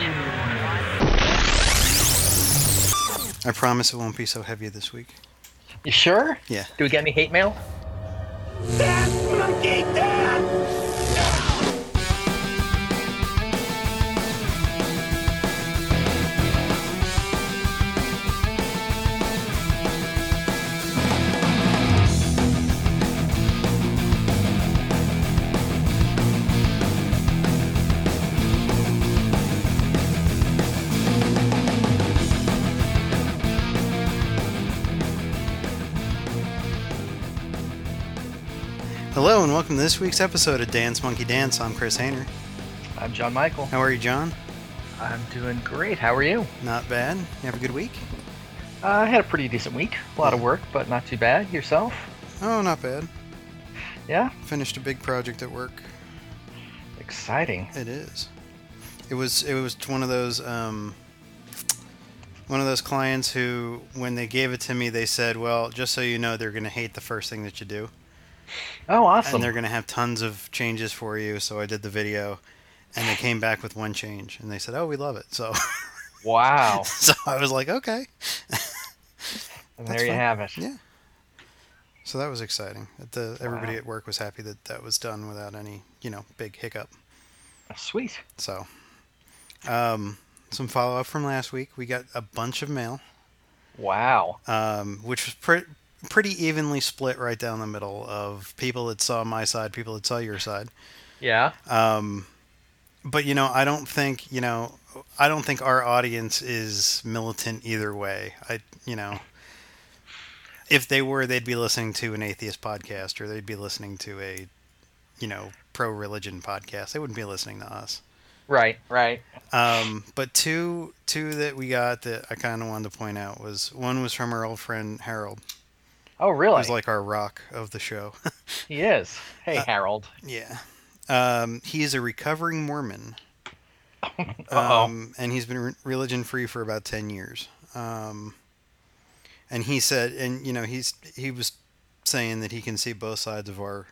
I promise it won't be so heavy this week. You sure? Yeah. Do we get any hate mail? Dance, monkey, dance! Hello and welcome to this week's episode of Dance Monkey Dance. I'm Chris Hayner. I'm John Michael. How are you, John? I'm doing great. How are you? Not bad. You have a good week? I had a pretty decent week. A lot of work, but not too bad. Yourself? Oh, not bad. Yeah? Finished a big project at work. Exciting. It is. It was one of those clients who, when they gave it to me, they said, "Well, just so you know, they're going to hate the first thing that you do, Oh, awesome. and they're going to have tons of changes for you." So I did the video, and they came back with one change, and they said, "Oh, we love it." So, Wow. so I was like, "Okay." And That's there you fun. have it. Yeah. So that was exciting. Everybody at work was happy that was done without any, big hiccup. Sweet. So, some follow up from last week. We got a bunch of mail, Wow. which was pretty evenly split right down the middle of people that saw my side, people that saw your side. Yeah? But I don't think our audience is militant either way. If they were, they'd be listening to an atheist podcast, or they'd be listening to a, pro-religion podcast. They wouldn't be listening to us. Right. But two that we got that I kind of wanted to point out one was from our old friend Harold. Oh, really? Who's like our rock of the show. He is. Hey, Harold. Yeah. He is a recovering Mormon. Uh-oh. And he's been religion free for about 10 years. And he said, and he was saying that he can see both sides of our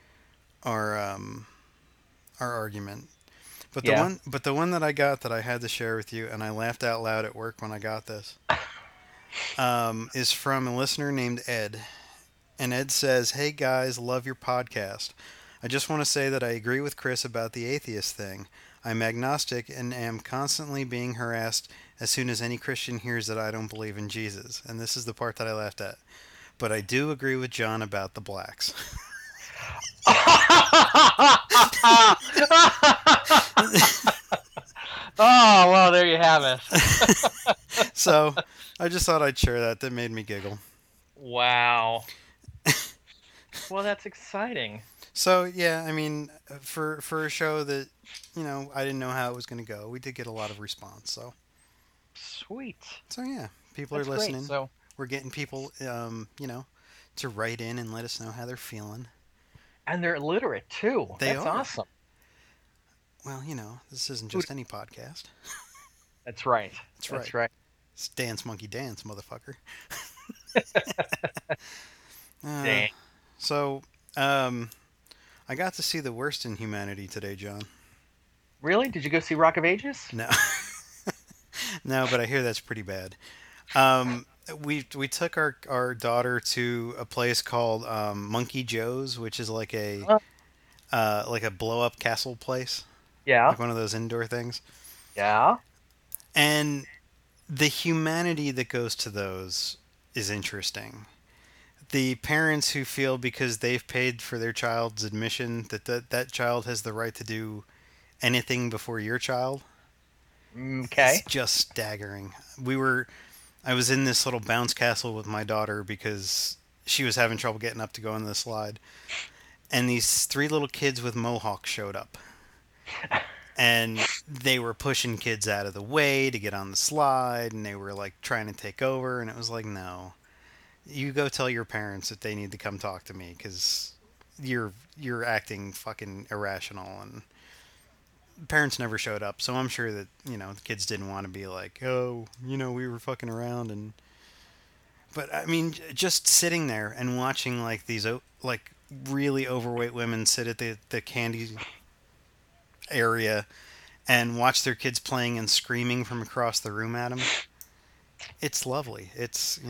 argument. But the one that I got that I had to share with you, and I laughed out loud at work when I got this, is from a listener named Ed. And Ed says, "Hey guys, love your podcast. I just want to say that I agree with Chris about the atheist thing. I'm agnostic and am constantly being harassed as soon as any Christian hears that I don't believe in Jesus." And this is the part that I laughed at. "But I do agree with John about the blacks." Oh, well, there you have it. So I just thought I'd share that. That made me giggle. Wow. Well, that's exciting. So yeah, I mean, for a show that I didn't know how it was going to go, we did get a lot of response. Sweet. So yeah, people That's are listening. Great. So, we're getting people, to write in and let us know how they're feeling. and they're illiterate too. They That's are. awesome. Well, this isn't just any podcast. That's right. That's right. It's Dance Monkey Dance, motherfucker. Dang. So, I got to see The Worst in Humanity today, John. Really? Did you go see Rock of Ages? No. No, but I hear that's pretty bad. We took our daughter to a place called Monkey Joe's, which is like a blow up castle place. Yeah. Like one of those indoor things. Yeah. And the humanity that goes to those is interesting. The parents who feel because they've paid for their child's admission that child has the right to do anything before your child. Okay. It's just staggering. I was in this little bounce castle with my daughter because she was having trouble getting up to go on the slide. And these 3 little kids with mohawks showed up. And they were pushing kids out of the way to get on the slide, and they were like trying to take over, and it was like, no. You go tell your parents that they need to come talk to me because you're acting fucking irrational. And parents never showed up, so I'm sure that the kids didn't want to be like, oh, we were fucking around. But I mean, just sitting there and watching like these like really overweight women sit at the candy area and watch their kids playing and screaming from across the room at them. It's lovely. It's,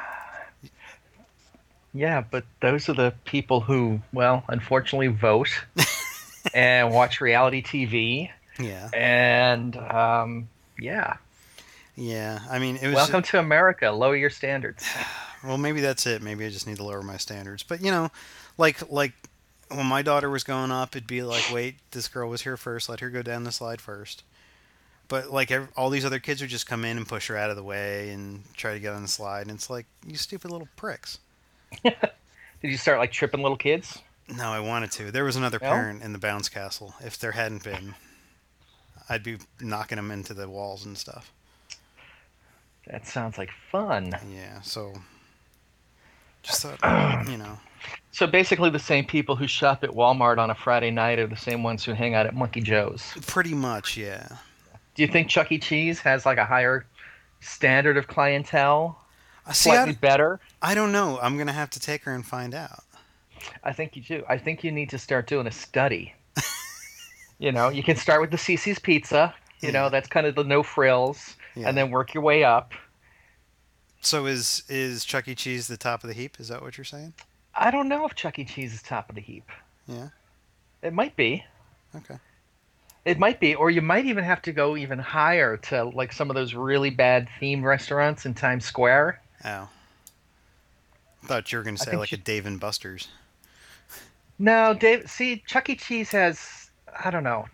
Yeah, but those are the people who, well, unfortunately vote and watch reality TV. yeah. And, yeah. Yeah. I mean, it was Welcome to America. Lower your standards. well, maybe that's it. Maybe I just need to lower my standards. But, like when my daughter was going up, it'd be like, wait, this girl was here first. Let her go down the slide first. But like all these other kids would just come in and push her out of the way and try to get on the slide. And it's like, you stupid little pricks. Did you start like tripping little kids? No, I wanted to. There was another No? parent in the bounce castle. If there hadn't been, I'd be knocking them into the walls and stuff. That sounds like fun. Yeah, so just thought, So basically, the same people who shop at Walmart on a Friday night are the same ones who hang out at Monkey Joe's. pretty much, yeah. Do you think Chuck E. Cheese has like a higher standard of clientele? See, Slightly better? I don't know. I'm gonna have to take her and find out. I think you do. I think you need to start doing a study. You can start with the Cece's Pizza. Yeah. That's kind of the no frills, Yeah. and then work your way up. So is Chuck E. Cheese the top of the heap? Is that what you're saying? I don't know if Chuck E. Cheese is top of the heap. Yeah. It might be. Okay. It might be, or you might even have to go even higher to like some of those really bad themed restaurants in Times Square. Oh. Thought you were gonna say think like a Dave and Buster's. No, Dave. See, Chuck E. Cheese has, I don't know.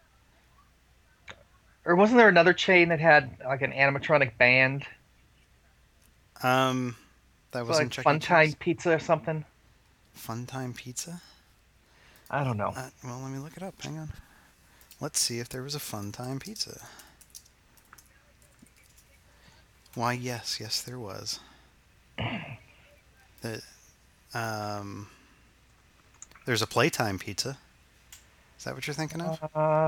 Or wasn't there another chain that had like an animatronic band? That So, wasn't like Chuck E. Funtime Cheese. Pizza or something? Funtime Pizza. I don't know. Well, let me look it up. Hang on. Let's see if there was a Funtime Pizza. Why, yes, there was. There's a Playtime Pizza. Is that what you're thinking of?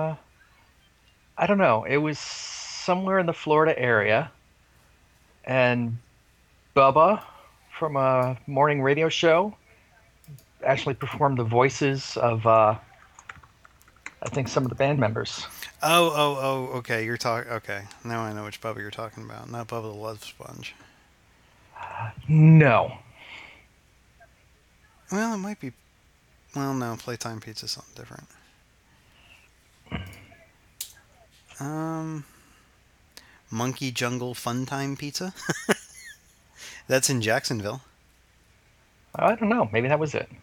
I don't know. It was somewhere in the Florida area, and Bubba from a morning radio show actually performed the voices of, I think, some of the band members. Oh, okay. You're talking. Okay, now I know which Bubba you're talking about. Not Bubba the Love Sponge. No. Well, it might be. Well, no, Playtime Pizza is something different. Monkey Jungle Funtime Pizza. That's in Jacksonville. I don't know. Maybe that was it.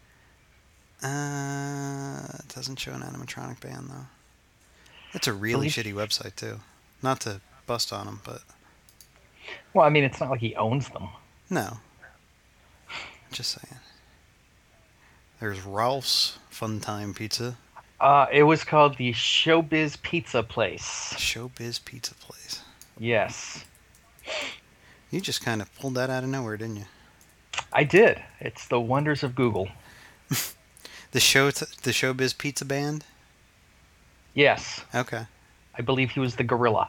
It doesn't show an animatronic band though. It's a really Believe- shitty website too. Not to bust on them, but Well, I mean, it's not like he owns them. no. Just saying. There's Ralph's Funtime Pizza. It was called the Showbiz Pizza Place. Showbiz Pizza Place. Yes, You just kind of pulled that out of nowhere, didn't you? I did. It's the wonders of Google. The Showbiz Pizza Band. Yes, Okay. I believe he was the gorilla.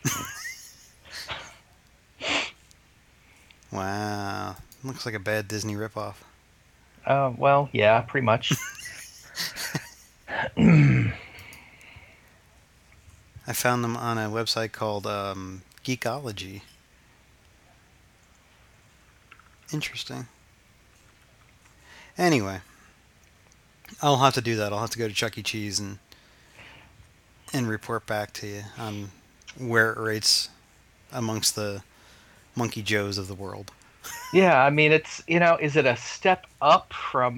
Wow. Looks like a bad Disney ripoff. Well, yeah, pretty much. I found them on a website called Geekology. Interesting. Anyway, I'll have to do that. I'll have to go to Chuck E. Cheese and report back to you on where it rates amongst the Monkey Joes of the world. Yeah, I mean, it's, is it a step up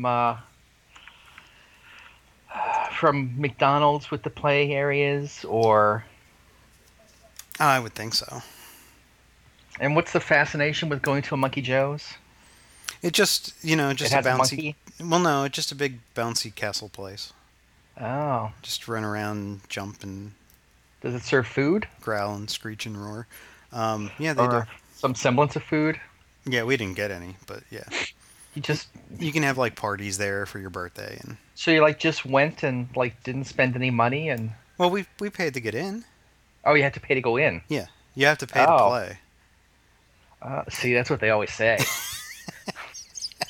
from McDonald's with the play areas, or? I would think so. And what's the fascination with going to a Monkey Joe's? It just, just It has a a bouncy. monkey? Well, no, it's just a big bouncy castle place. Oh, Just run around, jump, and does it serve food growl and screech and roar. Yeah, they or some semblance of food? do. Yeah, we didn't get any, but yeah, You just you can have like parties there for your birthday, and so you like just went and like didn't spend any money, and well, we paid to get in. oh, you had to pay to go in. Yeah, you have to pay to Oh. play. See, that's what they always say.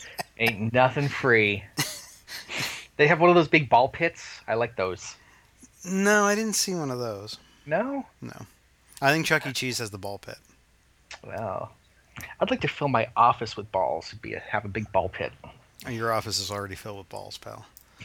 Ain't nothing free. They have one of those big ball pits. I like those. No, I didn't see one of those. No? No. I think Chuck E. Cheese has the ball pit. Well, I'd like to fill my office with balls. Have a big ball pit. Your office is already filled with balls, pal.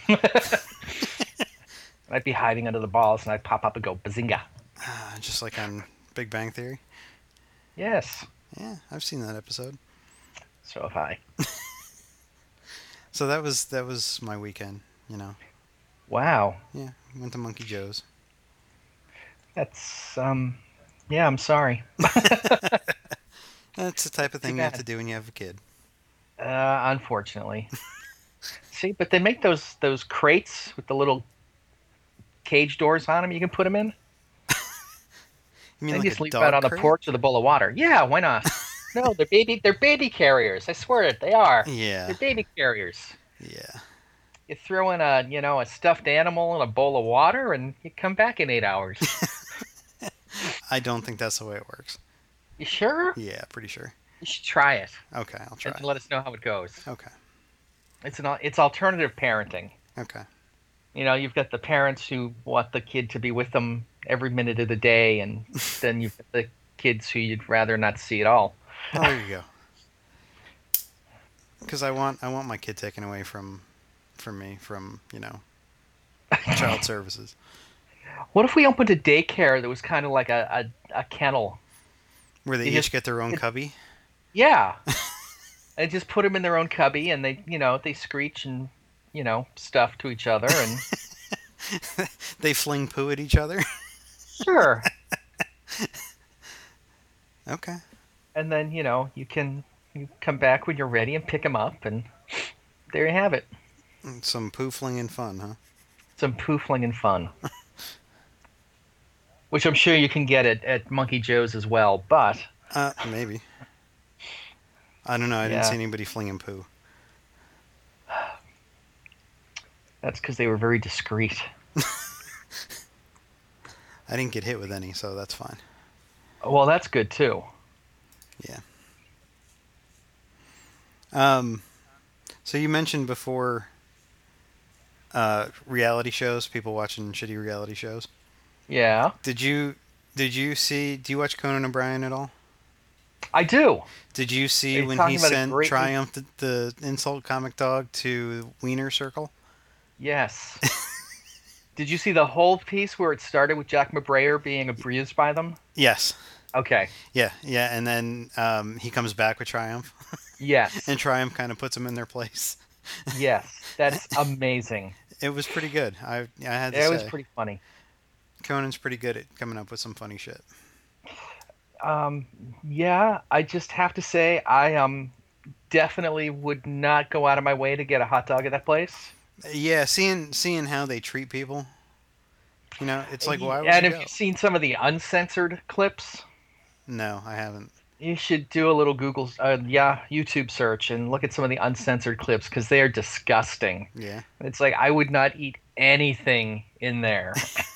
I'd be hiding under the balls, and I'd pop up and go bazinga. Just like on Big Bang Theory. Yes. Yeah, I've seen that episode. So have I. So that was my weekend. You know. Wow. Yeah, went to Monkey Joe's. That's Yeah, I'm sorry. That's the type of Too thing you have bad. to do when you have a kid. Unfortunately. See, but they make those crates with the little cage doors on them. You can put them in. You mean And like just a leave them out dog on the crate? porch with a bowl of water. Yeah, why not? No, they're baby carriers. I swear it, they are. Yeah, They're baby carriers. yeah. You throw in a stuffed animal in a bowl of water, and you come back in 8 hours. I don't think that's the way it works. You sure? Yeah, pretty sure. You should try it Okay, I'll try. and let us know how it goes. Okay, It's alternative parenting. okay. You've got the parents who want the kid to be with them every minute of the day, and then you've got the kids who you'd rather not see at all. Oh, there you go. Because I want my kid taken away from me from child services. What if we opened a daycare that was kind of like a kennel? Where they You each just- get their own cubby. Yeah. And just put them in their own cubby, and they screech and, stuff to each other, and They fling poo at each other. sure. Okay. And then, you come back when you're ready and pick them up, and there you have it. Some poo flinging fun, huh? Some poofling and fun. Which I'm sure you can get at Monkey Joe's as well, but Maybe. I don't know. I didn't Yeah. see anybody flinging poo. that's because they were very discreet. I didn't get hit with any, so that's fine. Well, that's good too. Yeah. So you mentioned before reality shows, people watching shitty reality shows. Yeah, Did you do you watch Conan O'Brien at all? I do. Did you see Are you when talking he about a sent great- Triumph the insult comic dog to Wiener Circle? Yes. Did you see the whole piece where it started with Jack McBrayer being abused by them? Yes. Okay. Yeah, and then he comes back with Triumph, Yes. and Triumph kind of puts him in their place. Yes. That's amazing. It was pretty good. I had to It say, was pretty funny. Conan's pretty good at coming up with some funny shit. Yeah, I just have to say I definitely would not go out of my way to get a hot dog at that place. Yeah, seeing how they treat people, it's like, why would And you if go? you've seen some of the uncensored clips, No, I haven't. you should do a little YouTube search and look at some of the uncensored clips because they are disgusting. Yeah. It's like I would not eat anything in there.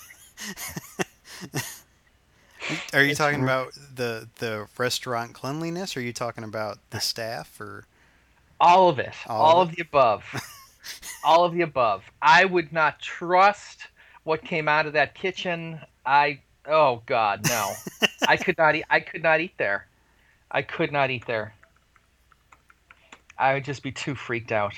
Are you It's talking r- about the restaurant cleanliness, or are you talking about the staff, or All of it. All All of of the above. All of the above. I would not trust what came out of that kitchen. Oh God, no. I could not eat there. I could not eat there. I would just be too freaked out.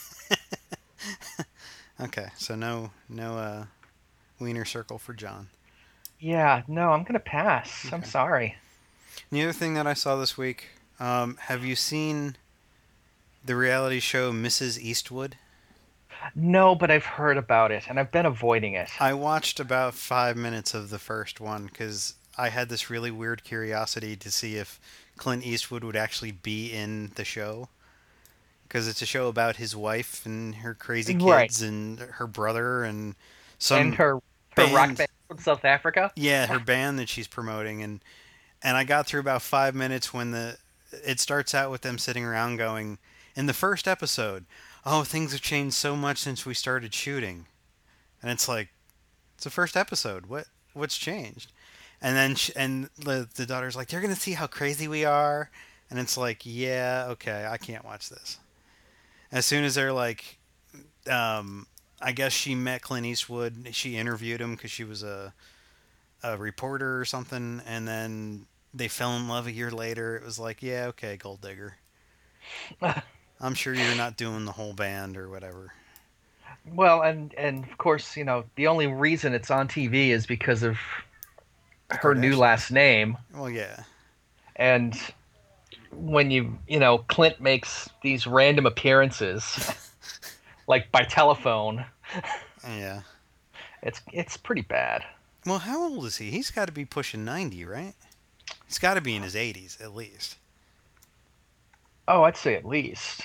okay? So no Wiener Circle for John. Yeah, no, I'm gonna pass. I'm Okay. sorry. The other thing that I saw this week, have you seen the reality show Mrs. Eastwood? No, but I've heard about it and I've been avoiding it. I watched about 5 minutes of the first one because I had this really weird curiosity to see if Clint Eastwood would actually be in the show. Because it's a show about his wife and her crazy kids Right. and her brother and some And her rock band. band from South Africa. Yeah, her band that she's promoting, and I got through about 5 minutes when it starts out with them sitting around going, in the first episode, oh, things have changed so much since we started shooting, and it's like, it's the first episode. What's changed? And then the daughter's like, you're gonna see how crazy we are, and it's like, yeah, okay, I can't watch this. As soon as they're like, I guess she met Clint Eastwood. She interviewed him because she was a reporter or something, and then they fell in love a year later. It was like, yeah, okay, gold digger. I'm sure you're not doing the whole band or whatever. Well, and of course, the only reason it's on TV is because of The her new Kardashians. last name. Well, yeah. And when Clint makes these random appearances, like by telephone, Yeah. it's pretty bad. Well, how old is he? He's got to be pushing 90, right? He's got to be in his 80s at least. Oh, I'd say at least.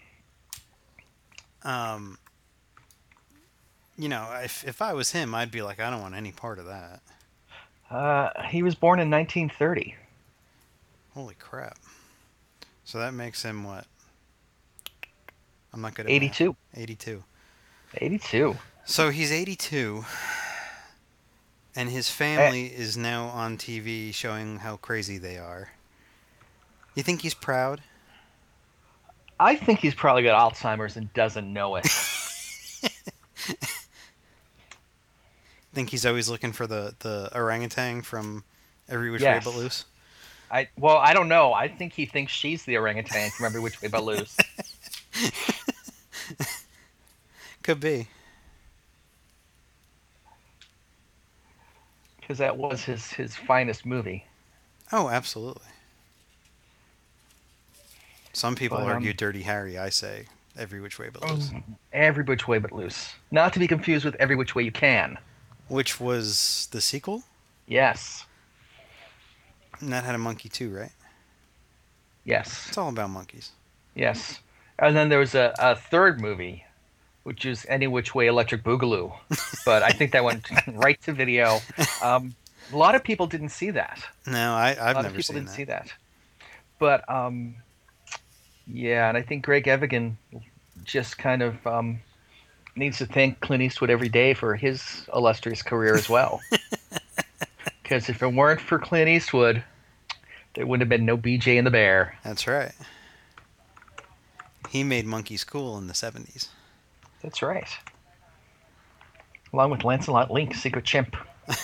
Um, if I was him, I'd be like, I don't want any part of that. He was born in 1930. Holy crap. So that makes him what? I'm not good at 82. math. 82. 82. So he's 82, and his family is now on TV showing how crazy they are. You think he's proud? I think he's probably got Alzheimer's and doesn't know it. Think he's always looking for the orangutan from Every Which Way Yes. But Loose? I don't know. I think he thinks she's the orangutan from Every Which Way But Loose. Could be. Because that was his finest movie. Oh, absolutely. Some people But, argue Dirty Harry. I say Every Which Way But Loose. Every Which Way But Loose. Not to be confused with Every Which Way You Can. Which was the sequel? Yes. And that had a monkey too, right? Yes. It's all about monkeys. Yes. And then there was a third movie, which is Any Which Way Electric Boogaloo. But I think that went right to video. A lot of people didn't see that. No, I've A lot of never people seen didn't that. see that. But, yeah, and I think Greg Evigan just kind of needs to thank Clint Eastwood every day for his illustrious career as well. Because if it weren't for Clint Eastwood, there wouldn't have been no BJ and the Bear. That's right. He made monkeys cool in the 70s. That's right. Along with Lancelot Link, Secret Chimp.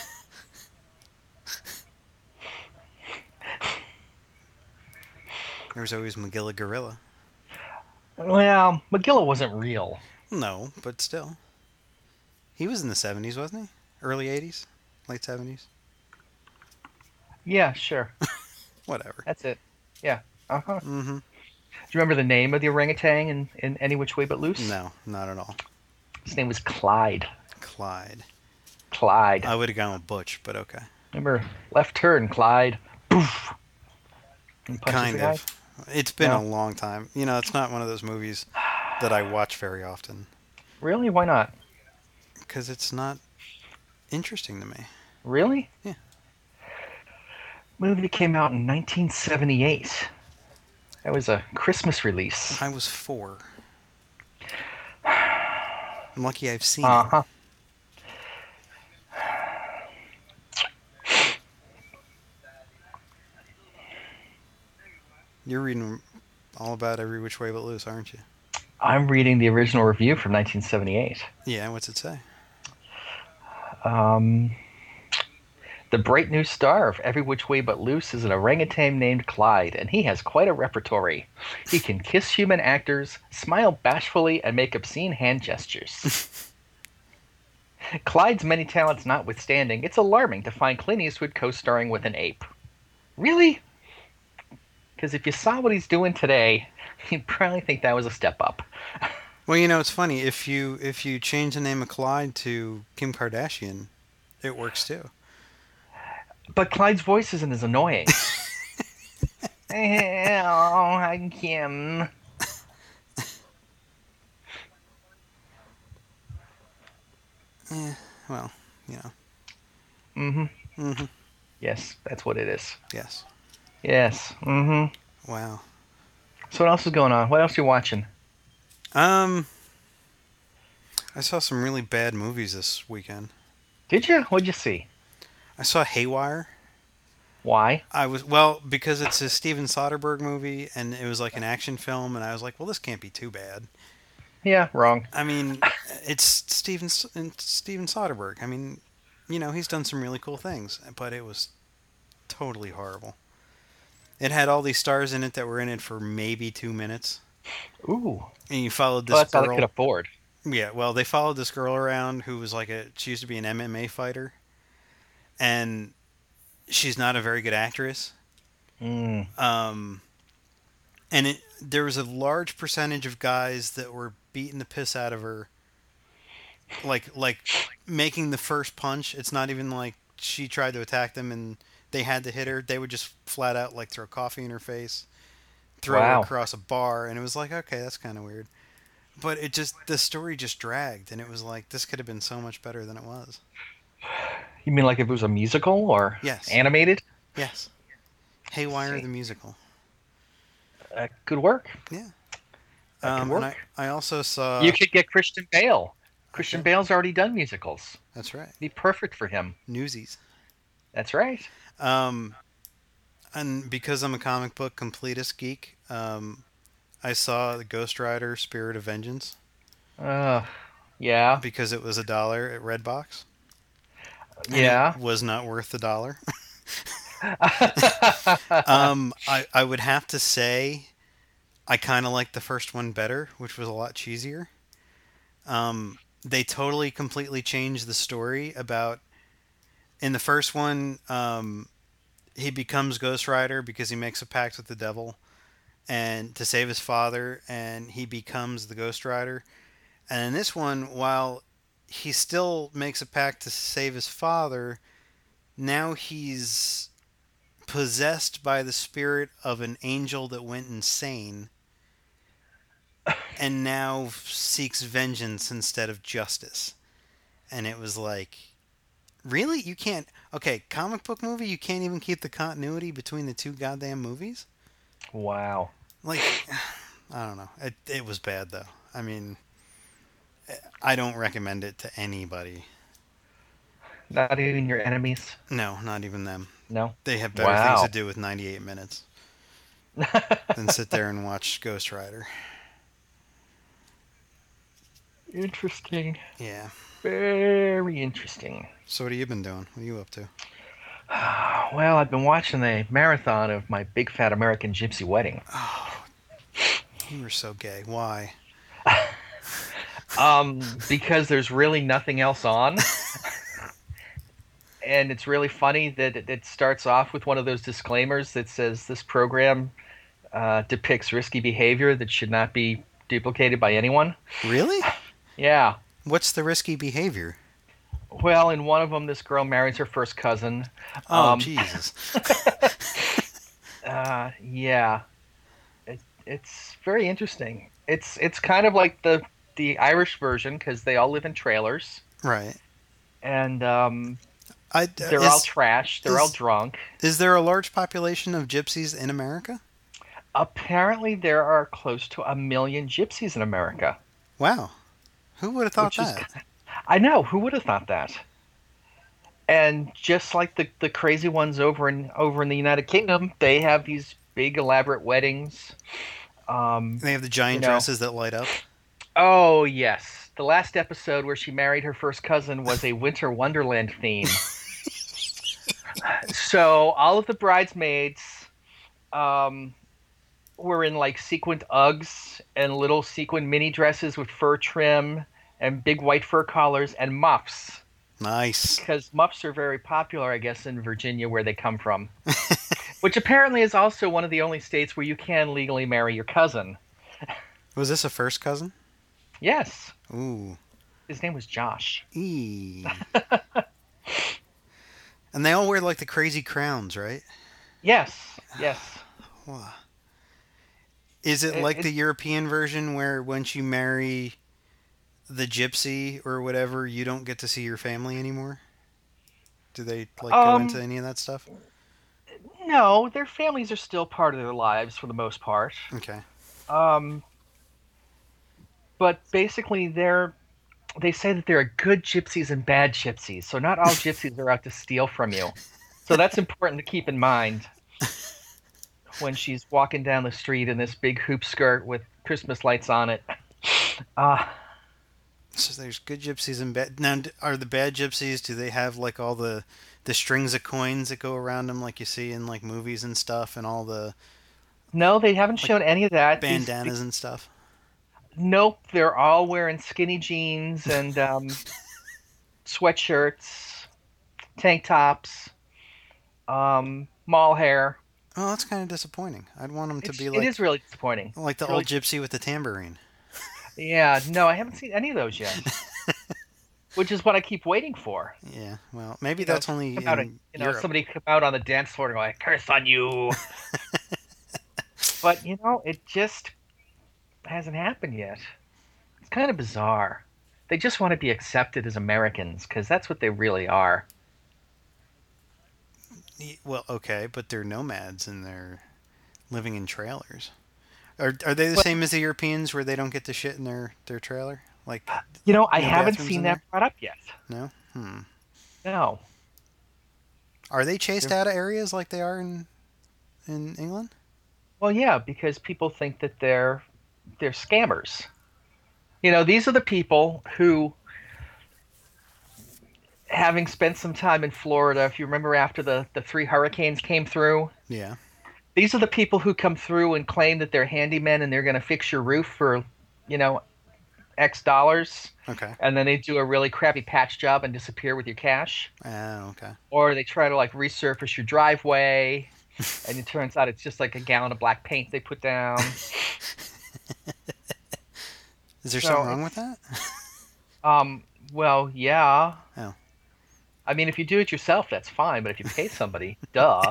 There was always Magilla Gorilla. Well, McGilla wasn't real. No, but still. He was in the 70s, wasn't he? Early 80s? Late 70s? Yeah, sure. Whatever. That's it. Yeah. Uh-huh. Mm-hmm. Do you remember the name of the orangutan in Any Which Way But Loose? No, not at all. His name was Clyde. Clyde. Clyde. I would have gone with Butch, but okay. Remember, left turn, Clyde. Poof. And punches Kind the guy. of. It's been No. a long time. It's not one of those movies that I watch very often. Really? Why not? Because it's not interesting to me. Really? Yeah. Movie came out in 1978. That was a Christmas release. I was 4. I'm lucky I've seen it. Uh-huh. You're reading all about Every Which Way But Loose, aren't you? I'm reading the original review from 1978. Yeah, what's it say? The bright new star of Every Which Way But Loose is an orangutan named Clyde, and he has quite a repertory. He can kiss human actors, smile bashfully, and make obscene hand gestures. Clyde's many talents notwithstanding, it's alarming to find Clint Eastwood co-starring with an ape. Really? Because if you saw what he's doing today, you'd probably think that was a step up. Well, it's funny. If you change the name of Clyde to Kim Kardashian, it works too. But Clyde's voice isn't as annoying. Oh, hi, Kim. Yeah, well, Mm-hmm. Mm-hmm. Yes, that's what it is. Yes. Yes. Mm-hmm. Wow. So what else is going on? What else are you watching? I saw some really bad movies this weekend. Did you? What'd you see? I saw Haywire. Why? Because it's a Steven Soderbergh movie, and it was like an action film, and I was like, well, this can't be too bad. Yeah, wrong. I mean, it's Steven Soderbergh. I mean, he's done some really cool things, but it was totally horrible. It had all these stars in it that were in it for maybe 2 minutes, Ooh. and you followed Well, this that's all they could girl. afford. Yeah, well, they followed this girl around who was she used to be an MMA fighter, and she's not a very good actress. Mm. And there was a large percentage of guys that were beating the piss out of her, like making the first punch. It's not even like she tried to attack them and they had to hit her. They would just flat out like throw coffee in her face, throw her Wow. across a bar, and it was like, okay, that's kind of weird. But the story just dragged, and it was like this could have been so much better than it was. You mean like if it was a musical or Yes, animated? yes. Haywire See. the musical. Could work. Yeah. That could And work. I also saw. You could get Christian Bale. Christian Okay, Bale's already done musicals. that's right. Be perfect for him. Newsies. That's right. Um, and because I'm a comic book completist geek, I saw the Ghost Rider: Spirit of Vengeance Uh, yeah. because it was $1 at Redbox, and Yeah. it was not worth $1. I would have to say I kind of liked the first one better, which was a lot cheesier. They totally completely changed the story about in the first one. He becomes Ghost Rider because he makes a pact with the devil and to save his father, and he becomes the Ghost Rider. And in this one, while he still makes a pact to save his father, now he's possessed by the spirit of an angel that went insane and now seeks vengeance instead of justice. And it was like, really? You can't. Okay, comic book movie, you can't even keep the continuity between the two goddamn movies? Wow. Like, I don't know. It was bad, though. I mean, I don't recommend it to anybody. Not even your enemies? No, not even them. No? They have better things to do with 98 minutes than sit there and watch Ghost Rider. Interesting. Yeah. Very interesting. So what have you been doing? What are you up to? Well, I've been watching a marathon of My Big Fat American Gypsy Wedding. Oh, you were so gay. Why? Because there's really nothing else on. And it's really funny that it starts off with one of those disclaimers that says this program depicts risky behavior that should not be duplicated by anyone. Really? Yeah. What's the risky behavior? Well, in one of them, this girl marries her first cousin. Oh, Jesus. Yeah. It's very interesting. It's kind of like the Irish version because they all live in trailers. Right. And they're is, all trash. They're all drunk. Is there a large population of gypsies in America? Apparently, there are close to 1 million gypsies in America. Wow. Who would have thought that? I know. Who would have thought that? And just like the crazy ones over in the United Kingdom, they have these big elaborate weddings. They have the giant dresses that light up. Oh yes, the last episode where she married her first cousin was a Winter Wonderland theme. So all of the bridesmaids were in like sequined Uggs and little sequin mini dresses with fur trim and big white fur collars and muffs. Nice. Because muffs are very popular, I guess, in Virginia where they come from. Which apparently is also one of the only states where you can legally marry your cousin. Was this a first cousin? Yes. Ooh. His name was Josh. Eee. And they all wear like the crazy crowns, right? Yes. Yes. Wow. Is it like the European version where once you marry the gypsy or whatever, you don't get to see your family anymore? Do they like go into any of that stuff? No, their families are still part of their lives for the most part. Okay. But basically they say that there are good gypsies and bad gypsies. So not all gypsies are out to steal from you. So that's important to keep in mind when she's walking down the street in this big hoop skirt with Christmas lights on it. Uh, So there's good gypsies and bad. Now, are the bad gypsies? Do they have like all the strings of coins that go around them, like you see in like movies and stuff, and all the no, they haven't like shown any of that. bandanas and stuff? Nope, they're all wearing skinny jeans and sweatshirts, tank tops, mall hair. Oh, that's kind of disappointing. I'd want them to be It is really disappointing. like the It's old really, gypsy with the tambourine. yeah, no, I haven't seen any of those yet, which is what I keep waiting for. Yeah, well, maybe You know, that's only come out, in Europe. somebody come out on the dance floor and go, "I curse on you." But it just hasn't happened yet. It's kind of bizarre. They just want to be accepted as Americans because that's what they really are. Well, okay, but they're nomads and they're living in trailers. Are they the But same as the Europeans where they don't get to shit in their trailer? Like I no haven't bathrooms seen in that there? brought up yet. No? Hmm. No. Are they chased They're- out of areas like they are in England? Well, yeah, because people think that they're scammers. These are the people who, having spent some time in Florida, if you remember after the three hurricanes came through, Yeah. these are the people who come through and claim that they're handymen and they're going to fix your roof for, you know, X dollars, Okay. and then they do a really crappy patch job and disappear with your cash. Oh, okay. Or they try to like resurface your driveway, and it turns out it's just like a gallon of black paint they put down. Is there So something wrong with it's that? well, yeah. Oh. I mean, if you do it yourself, that's fine. But if you pay somebody, duh,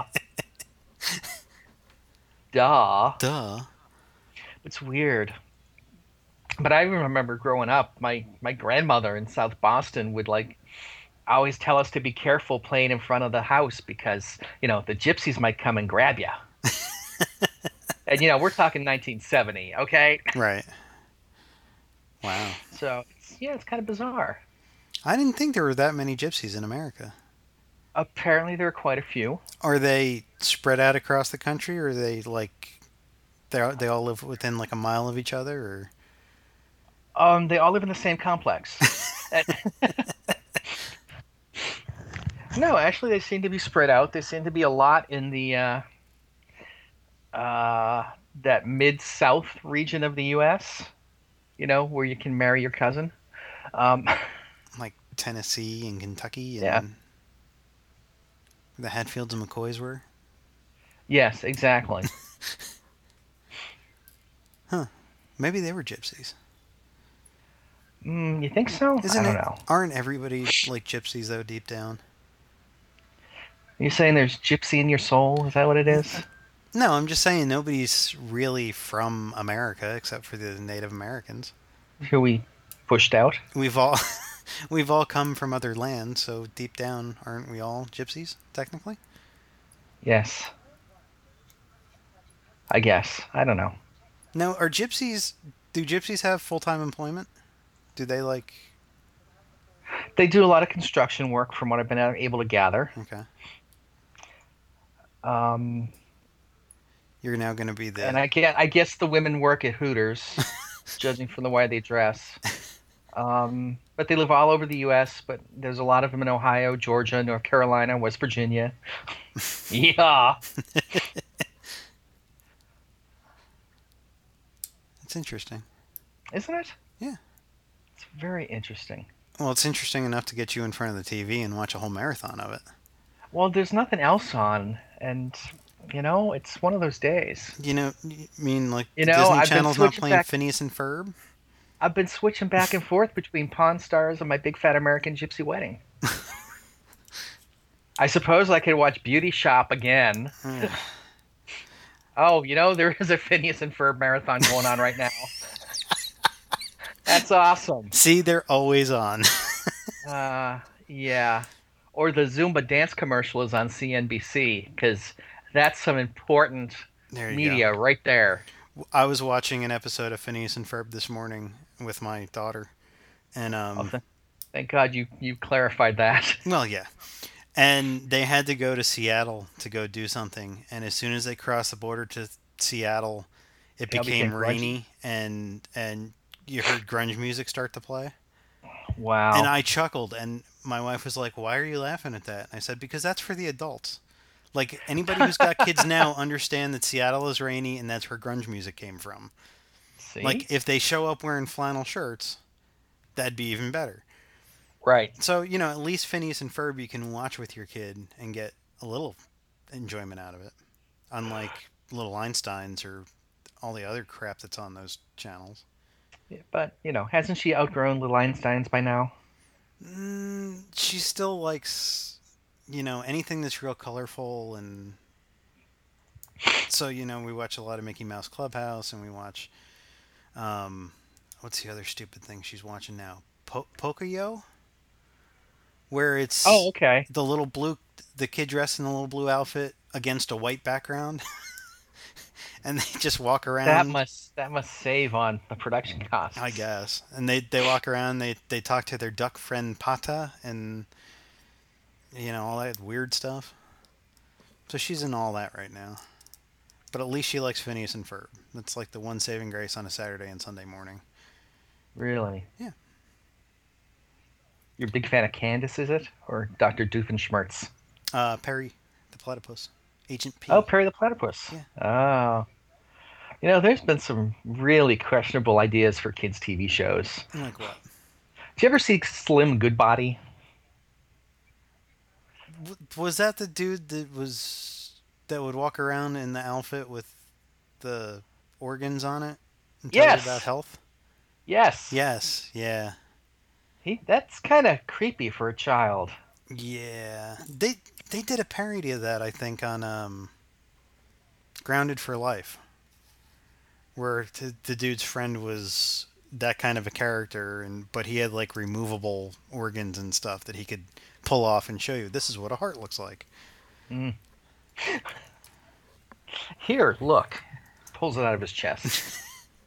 duh. Duh. It's weird. But I remember growing up, my grandmother in South Boston would like always tell us to be careful playing in front of the house because the gypsies might come and grab you. And we're talking 1970, okay? Right. Wow. So it's kind of bizarre. I didn't think there were that many gypsies in America. Apparently, there are quite a few. Are they spread out across the country, or are they like they all live within like a mile of each other, or? They all live in the same complex. And- no, actually, they seem to be spread out. There seem to be a lot in the that mid-south region of the U.S. Where you can marry your cousin. Um, Like Tennessee and Kentucky and yeah. the Hatfields and McCoys were? Yes, exactly. Huh. Maybe they were gypsies. You think so? I don't know. Aren't everybody like gypsies though deep down? You saying there's gypsy in your soul? Is that what it is? No, I'm just saying nobody's really from America except for the Native Americans. Who we pushed out? We've all we've all come from other lands, so deep down aren't we all gypsies technically? Yes. I guess. I don't know. No, do gypsies have full-time employment? Do they like They do a lot of construction work, from what I've been able to gather. okay. Um, You're now going to be and the I guess the women work at Hooters, judging from the way they dress. But they live all over the U.S., but there's a lot of them in Ohio, Georgia, North Carolina, West Virginia. Yeah. It's interesting. Isn't it? Yeah. It's very interesting. Well, it's interesting enough to get you in front of the TV and watch a whole marathon of it. Well, there's nothing else on, and it's one of those days. You mean like the I've Disney been Channel's not switching playing back. Phineas and Ferb? I've been switching back and forth between Pawn Stars and My Big Fat American Gypsy Wedding. I suppose I could watch Beauty Shop again. Ugh. Oh, there is a Phineas and Ferb marathon going on right now. That's awesome. See, they're always on. Yeah. Or the Zumba dance commercial is on CNBC, because that's some important There you media right there. go. I was watching an episode of Phineas and Ferb this morning with my daughter, and Oh, thank God you clarified that. well, yeah, and they had to go to Seattle to go do something, and as soon as they crossed the border to Seattle, it They all became became grungy. rainy and you heard grunge music start to play. Wow. And I chuckled, and my wife was like, "Why are you laughing at that?" And I said, "Because that's for the adults. Like anybody who's got kids now understand that Seattle is rainy, and that's where grunge music came from. See? Like if they show up wearing flannel shirts, that'd be even better." Right. So at least Phineas and Ferb you can watch with your kid and get a little enjoyment out of it, unlike Little Einsteins or all the other crap that's on those channels. Yeah, but, hasn't she outgrown Little Einsteins by now? She still likes, anything that's real colorful, and so we watch a lot of Mickey Mouse Clubhouse, and we watch, what's the other stupid thing she's watching now? Pocoyo, where it's Oh, okay. the kid dressed in the little blue outfit against a white background, and they just walk around. That must save on the production costs. I guess. And they walk around, they talk to their duck friend Pata, and all that weird stuff. So she's in all that right now. But at least she likes Phineas and Ferb. That's like the one saving grace on a Saturday and Sunday morning. Really? Yeah. You're a big fan of Candace, is it? Or Dr. Doofenshmirtz? Perry the Platypus. Agent P. Oh, Perry the Platypus. Yeah. Oh. There's been some really questionable ideas for kids' TV shows. Like what? Did you ever see Slim Goodbody? Was that the dude that would walk around in the outfit with the organs on it and tell Yes. you about health? Yes. Yes, yeah. That's kind of creepy for a child. Yeah. They did a parody of that, I think, on Grounded for Life, where the dude's friend was that kind of a character, but he had like removable organs and stuff that he could pull off and show you. This is what a heart looks like. Mm. Here, look. Pulls it out of his chest.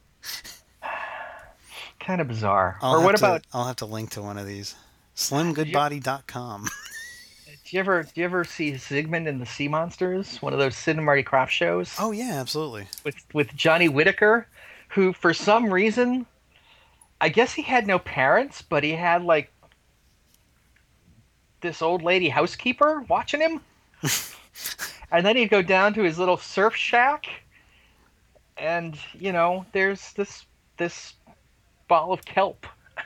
Kind of bizarre. Or what about... I'll have to link to one of these. SlimGoodbody.com. Do you ever see Zygmunt and the Sea Monsters? One of those Sid and Marty Krofft shows? Oh yeah, absolutely. With Johnny Whitaker, who for some reason, I guess he had no parents, but he had like this old lady housekeeper watching him. And then he'd go down to his little surf shack, and there's this ball of kelp.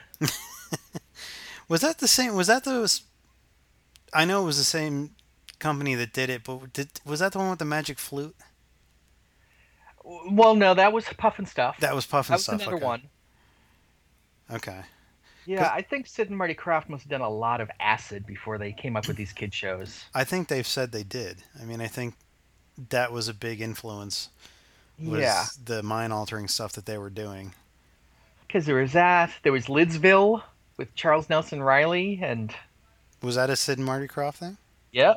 Was that the same? Was that those? I know it was the same company that did it, but was that the one with the magic flute? Well, no, that was Puff and Stuff. That was Puff and Stuff. That was another one. Okay. Yeah, I think Sid and Marty Krofft must have done a lot of acid before they came up with these kid shows. I think they've said they did. I mean, I think that was a big influence. Yeah. The mind-altering stuff that they were doing. Because there was that. There was Lidsville with Charles Nelson Riley, and... Was that a Sid and Marty Krofft thing? Yeah.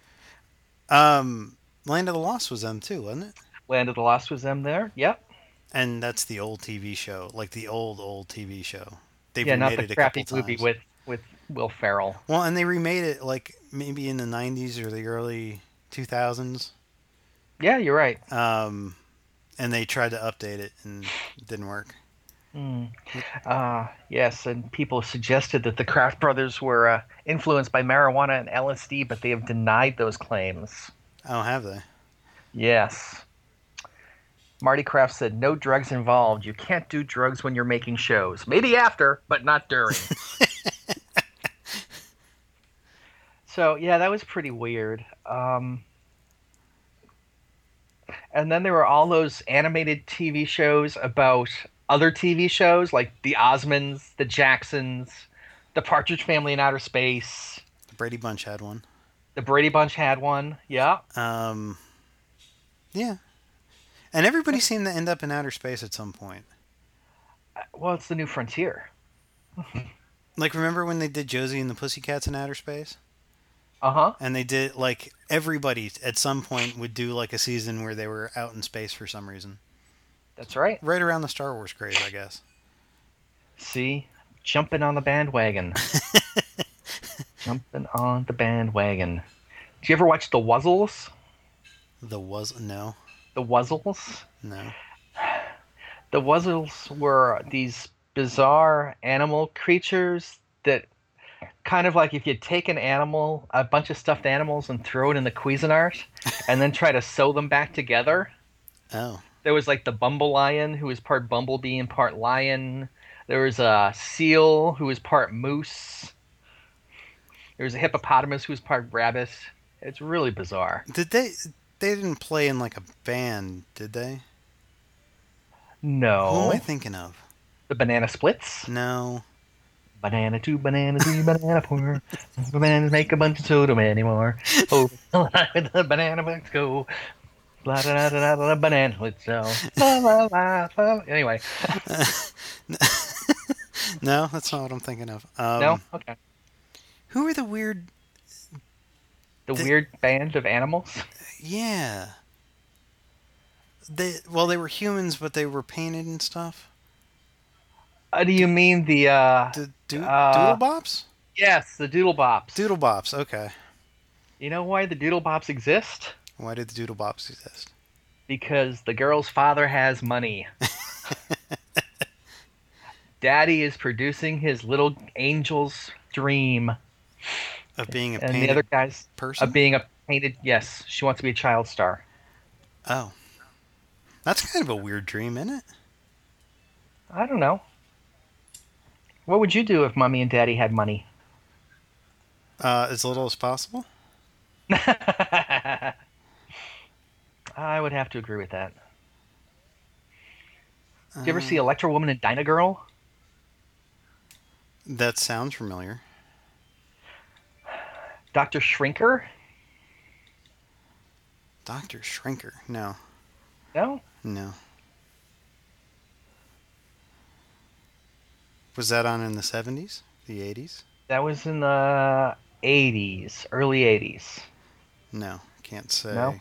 Land of the Lost was them too, wasn't it? Land of the Lost was them there. Yep. And that's the old TV show, like the old TV show. They've not remade the it a crappy couple movie times. with Will Ferrell. Well, and they remade it like maybe in the 90s or the early 2000s. Yeah, you're right. And they tried to update it and it didn't work. Yes, and people suggested that the Kraft brothers were influenced by marijuana and LSD, but they have denied those claims. Oh, have they? Yes. Marty Kraft said, "No drugs involved. You can't do drugs when you're making shows. Maybe after, but not during." So, yeah, that was pretty weird. And then there were all those animated TV shows about other TV shows, like The Osmonds, The Jacksons, The Partridge Family in Outer Space. The Brady Bunch had one. The Brady Bunch had one, yeah. Yeah. And everybody seemed to end up in outer space at some point. Well, it's the new frontier. Like, remember when they did Josie and the Pussycats in outer space? Uh-huh. And they did, like, everybody at some point would do, like, a season where they were out in space for some reason. That's right. Right around the Star Wars craze, I guess. See? Jumping on the bandwagon. Jumping on the bandwagon. Did you ever watch The Wuzzles? No. The Wuzzles? No. The Wuzzles were these bizarre animal creatures that kind of like if you take an animal, a bunch of stuffed animals, and throw it in the Cuisinart, and then try to sew them back together. Oh. There was like the Bumble Lion, who was part bumblebee and part lion. There was a seal who was part moose. There was a hippopotamus who was part rabbit. It's really bizarre. Did they? They didn't play in like a band, did they? Who am I No. thinking of? The Banana Splits. No. Banana two, banana three, banana four. Bananas make a bunch of so many more. Oh, the banana bugs go. La da da da da da banana let's go. La la la la. Anyway, No, that's not what I'm thinking of. no, okay. Who are the weird? The the- weird band of animals. Yeah. They were humans, but they were painted and stuff. Do you mean the Doodle Bops? Yes, the Doodle Bops. Doodle Bops. Okay. You know why the Doodle Bops exist? Why did the Doodle Bops exist? Because the girl's father has money. Daddy is producing his little angel's dream, Of being a and painted the other guy's person? being a painted. Yes, she wants to be a child star. Oh. That's kind of a weird dream, isn't it? I don't know. What would you do if mommy and daddy had money? As little as possible? I would have to agree with that. Did you ever see Electro Woman and Dyna Girl? That sounds familiar. Dr. Shrinker? Dr. Shrinker. No. No? No. Was that on in the 70s? The 80s? That was in the 80s, early 80s. No. Can't say. No?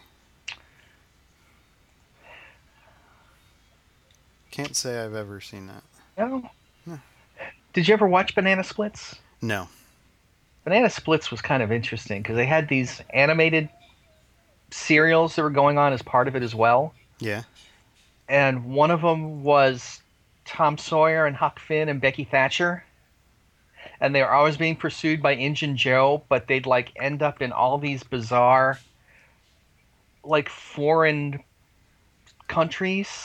Can't say I've ever seen that. No? No. Did you ever watch Banana Splits? No. Banana Splits was kind of interesting because they had these animated serials that were going on as part of it as well. Yeah. And one of them was Tom Sawyer and Huck Finn and Becky Thatcher. And they were always being pursued by Injun Joe, but they'd like end up in all these bizarre, like foreign countries.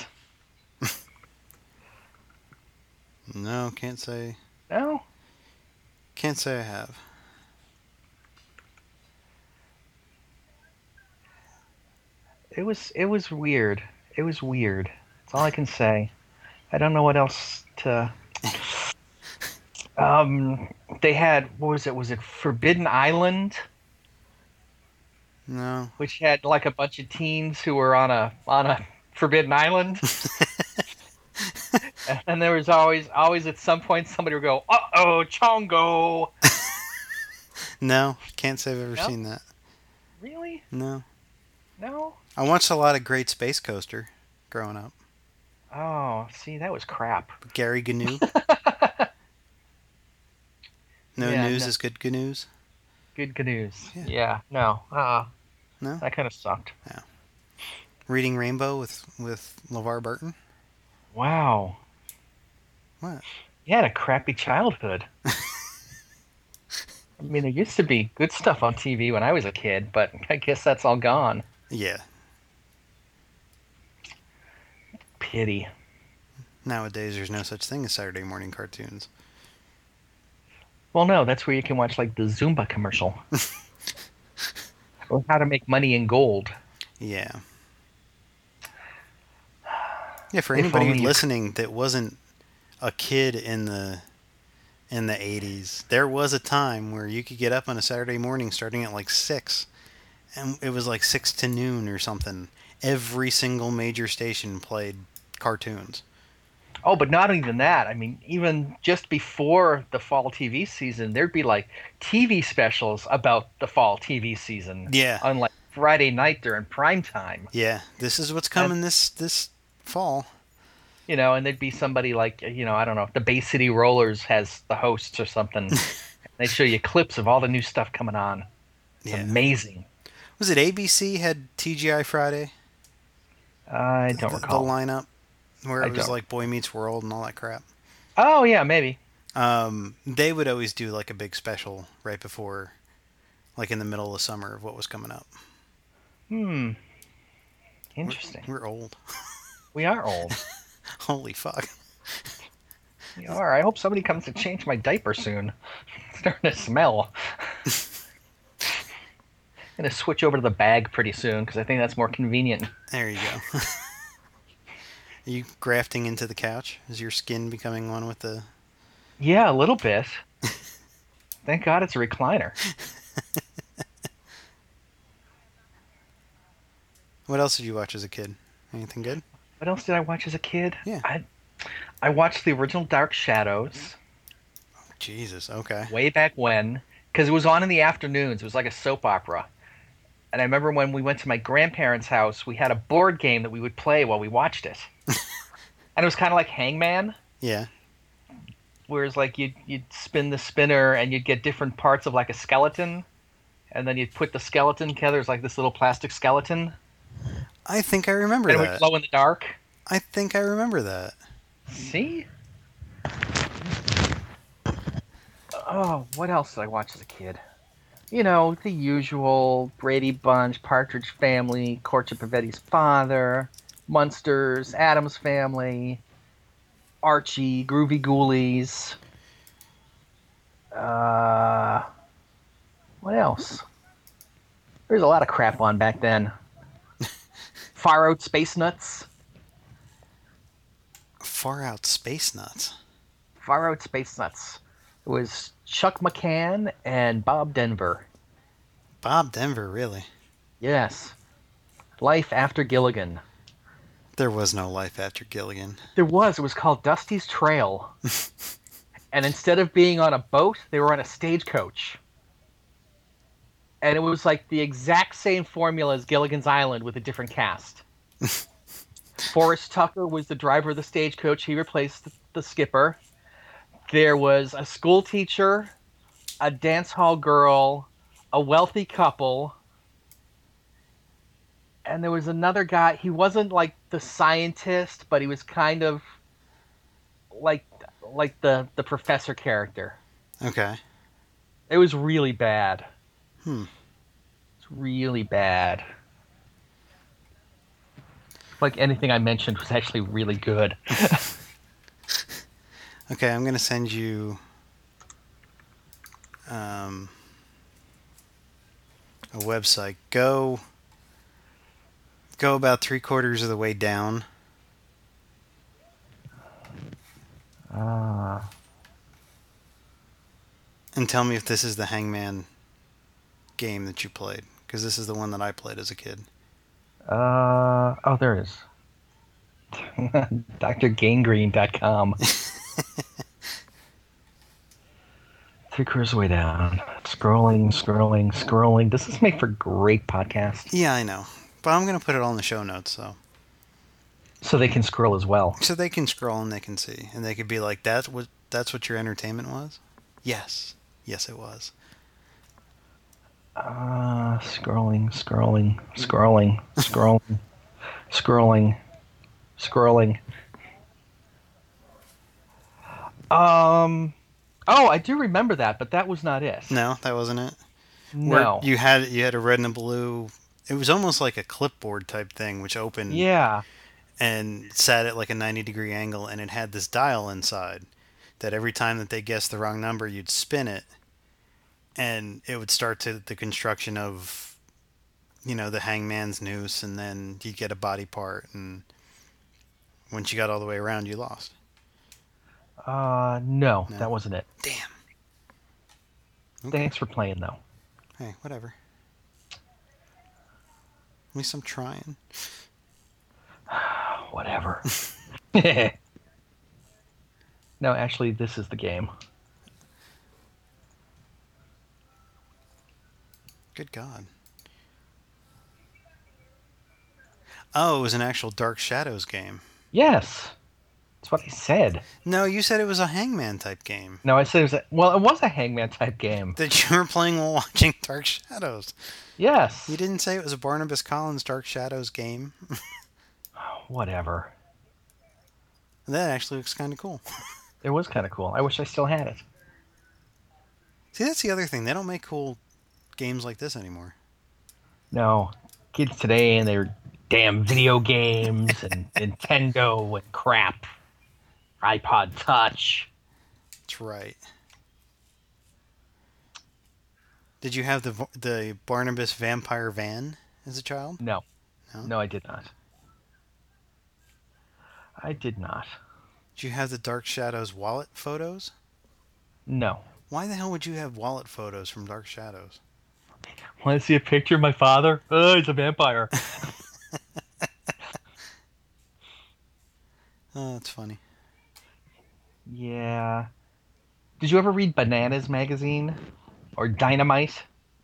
No, can't say. No? Can't say I have. It was weird. It was weird. That's all I can say. I don't know what else to. They had what was it? Was it Forbidden Island, No. which had like a bunch of teens who were on a Forbidden Island, and there was always at some point somebody would go, "Uh-oh, Chongo." No. Can't say I've ever No? seen that. Really? No. No? I watched a lot of Great Space Coaster growing up. Oh, see, that was crap. Gary Gnu. No Yeah, news no. is good news. Good canoes. Yeah. Yeah. No. No. That kind of sucked. Reading Rainbow with LeVar Burton. Wow. What? You had a crappy childhood. I mean, there used to be good stuff on TV when I was a kid, but I guess that's all gone. Yeah. Pity. Nowadays, there's no such thing as Saturday morning cartoons. Well, no, that's where you can watch like the Zumba commercial. Or how to make money in gold. Yeah. Yeah, for If anybody only you- listening that wasn't a kid in the 80s, there was a time where you could get up on a Saturday morning starting at like 6, and it was like 6 to noon or something. Every single major station played cartoons. Oh, but not even that. I mean, even just before the fall TV season, there'd be like TV specials about the fall TV season. Yeah. On like Friday night during prime time. Yeah, this is what's coming this fall. You know, and there'd be somebody like, you know, I don't know, the Bay City Rollers has the hosts or something. They show you clips of all the new stuff coming on. It's Yeah. amazing. Was it ABC had TGI Friday? I don't The recall. lineup where I it was don't. like Boy Meets World and all that crap. Oh yeah, maybe. They would always do like a big special right before, like in the middle of summer of what was coming up. Hmm. We're, Interesting. we're old. We are old. Holy fuck. We are. I hope somebody comes to change my diaper soon. It's starting to smell. Gonna switch over to the bag pretty soon because I think that's more convenient. There you go. Are you grafting into the couch? Is your skin becoming one with the... Yeah, a little bit. Thank God it's a recliner. What else did you watch as a kid? Anything good? What else did I watch as a kid? Yeah. I watched the original Dark Shadows Jesus, okay. way back when because it was on in the afternoons. It was like a soap opera. And I remember when we went to my grandparents' house, we had a board game that we would play while we watched it. And it was kind of like Hangman, Yeah. whereas like you'd spin the spinner and you'd get different parts of like a skeleton, and then you'd put the skeleton together as like this little plastic skeleton, I think I remember and it would that. glow in the dark. I think I remember that. See? Oh, what else did I watch as a kid? You know, the usual Brady Bunch, Partridge Family, Courtship of Eddie's Father, Munsters, Addams Family, Archie, Groovy Ghoulies. What else? There's a lot of crap on back then. Far Out Space Nuts. Far Out Space Nuts. Far Out Space Nuts. It was Chuck McCann and Bob Denver. Bob Denver, really? Yes. Life After Gilligan. There was no life after Gilligan. There was. It was called Dusty's Trail. And instead of being on a boat, they were on a stagecoach. And it was like the exact same formula as Gilligan's Island with a different cast. Forrest Tucker was the driver of the stagecoach. He replaced the skipper. There was a school teacher, a dance hall girl, a wealthy couple, and there was another guy. He wasn't like the scientist, but he was kind of like the professor character. Okay. It was really bad. Hmm. It's really bad. Like anything I mentioned was actually really good. Okay, I'm gonna send you a website. Go about 3/4 of the way down. And tell me if this is the Hangman game that you played, because this is the one that I played as a kid. Oh, there it is. drgangrene.com. 3/4 way down. Scrolling. This is made for great podcast. Yeah, I know, but I'm gonna put it all in the show notes, So they can scroll as well. so they can scroll and they can see, and they could be like, that's what your entertainment was. Yes, it was. Scrolling. Oh, I do remember that, but that was not it. No, that wasn't it. No. Where you had a red and a blue. It was almost like a clipboard type thing, which opened Yeah. and sat at like a 90-degree angle, and it had this dial inside that every time that they guessed the wrong number, you'd spin it, and it would start to the construction of, the hangman's noose, and then you'd get a body part, and once you got all the way around, you lost. No, No. that wasn't it. Damn. Thanks for playing, though. Hey, whatever. At least I'm trying. Whatever. No, actually, this is the game. Good God. Oh, it was an actual Dark Shadows game. Yes. That's what I said. No, you said it was a Hangman type game No, I said it was a Hangman type game. that you were playing while watching Dark Shadows. Yes. You didn't say it was a Barnabas Collins Dark Shadows game. Whatever. That actually looks kind of cool. It was kind of cool. I wish I still had it. See, that's the other thing. They don't make cool games like this anymore. No, kids today and their damn video games and Nintendo and crap. iPod Touch. That's right. Did you have the Barnabas Vampire Van as a child? No, No. no, I did not. I did not. Did you have the Dark Shadows wallet photos? No. Why the hell would you have wallet photos from Dark Shadows? Want to see a picture of my father? Oh, he's a vampire. Oh, that's funny. Yeah. Did you ever read Bananas magazine or Dynamite?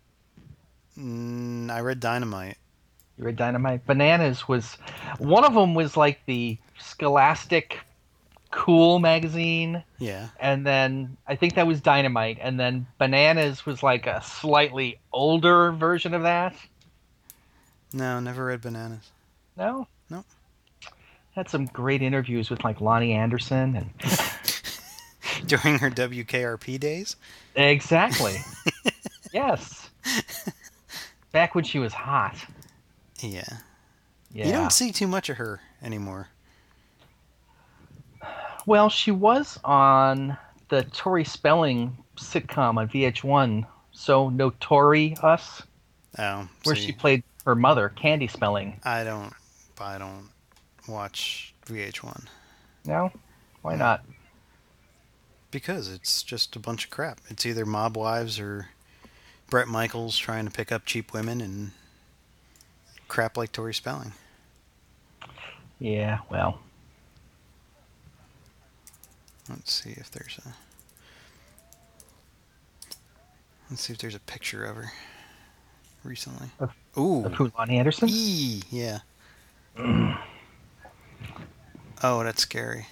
I read Dynamite. You read Dynamite? Bananas was one of them was like the Scholastic Cool magazine, Yeah. and then I think that was Dynamite, and then Bananas was like a slightly older version of that. No, never read Bananas. No? Nope. Had some great interviews with like Lonnie Anderson and During her WKRP days? exactly. Yes. Back when she was hot. Yeah. Yeah. You don't see too much of her anymore. Well, she was on the Tori Spelling sitcom on VH1, So Notorious, Oh, where see, she played her mother, Candy Spelling. I don't watch VH1 No? Why not? because it's just a bunch of crap. It's either Mob Wives or Bret Michaels trying to pick up cheap women and crap like Tori Spelling. Yeah, well. Let's see if there's a picture of her recently. Ooh. Of who, Lonnie Anderson? Yeah. Oh, that's scary.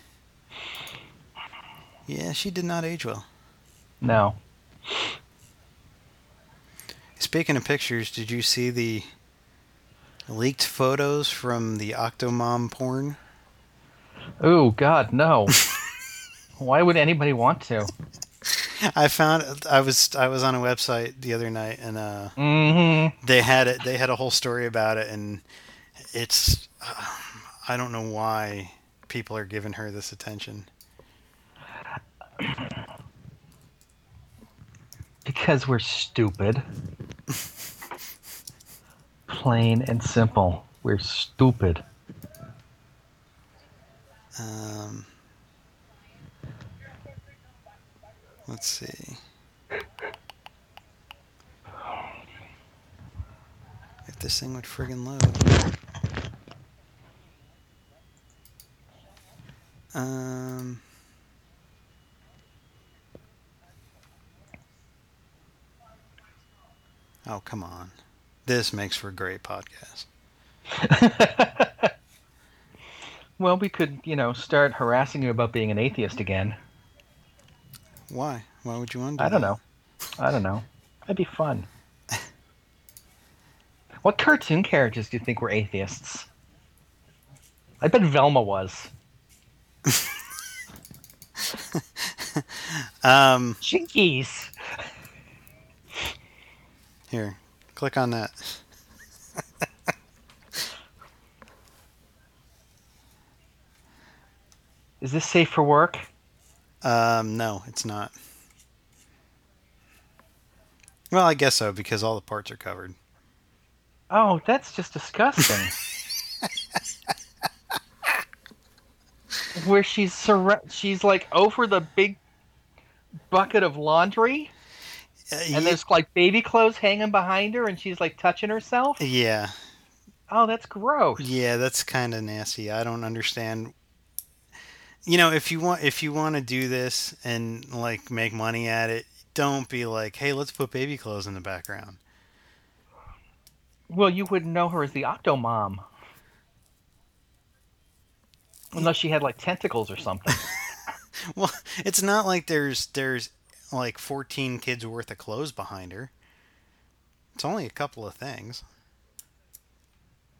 Yeah, she did not age well. No. Speaking of pictures, did you see the leaked photos from the Octomom porn? Oh, God, no. Why would anybody want to? I was on a website the other night and Mm-hmm. they had a whole story about it, and it's I don't know why people are giving her this attention. Because we're stupid. Plain and simple. We're stupid. Let's see. If this thing would friggin' load. Oh, come on. This makes for a great podcast. Well, we could, start harassing you about being an atheist again. Why? Why would you want to do I don't that? know. I don't know. That'd be fun. What cartoon characters do you think were atheists? I bet Velma was. Jinkies. Here, click on that. Is this safe for work? No, it's not. Well, I guess so, because all the parts are covered. Oh, that's just disgusting. Where she's like over the big bucket of laundry, and there's like baby clothes hanging behind her, and she's like touching herself. Yeah. Oh, that's gross. Yeah, that's kind of nasty. I don't understand. If you want to do this and like make money at it, don't be like, "Hey, let's put baby clothes in the background." Well, you wouldn't know her as the Octomom. Unless she had like tentacles or something. Well, it's not like there's like 14 kids worth of clothes behind her. It's only a couple of things.